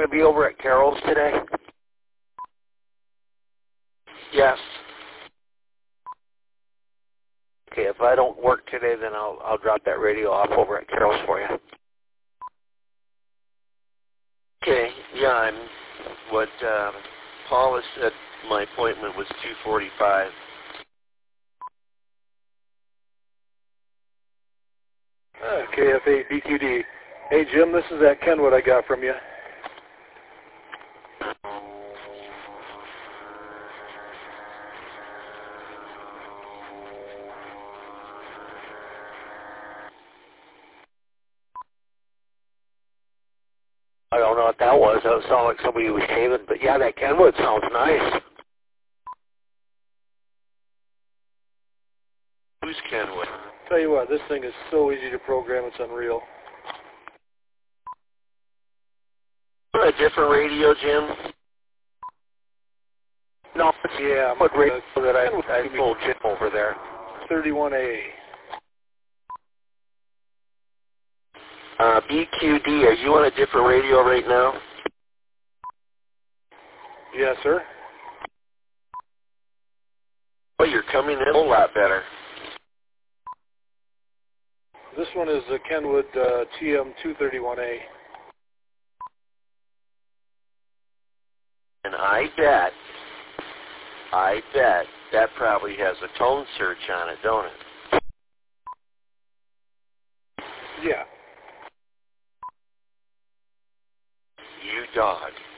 Going to be over at Carol's today? Yes. Okay, if I don't work today, then I'll drop that radio off over at Carol's for you. Okay, yeah, what Paula said my appointment was 2:45. KFA BQD. Hey, Jim, this is that Kenwood I got from you. I don't know what that was. That sounded like somebody was shaving, but yeah, that Kenwood sounds nice. Who's Kenwood? Tell you what, this thing is so easy to program, it's unreal. A different radio, Jim? No, yeah, what radio that I told Jim over there. 31A. BQD, are you on a different radio right now? Yes, sir. Oh, you're coming in a whole lot better. This one is the Kenwood TM231A. And I bet that probably has a tone search on it, don't it? Yeah. You dog.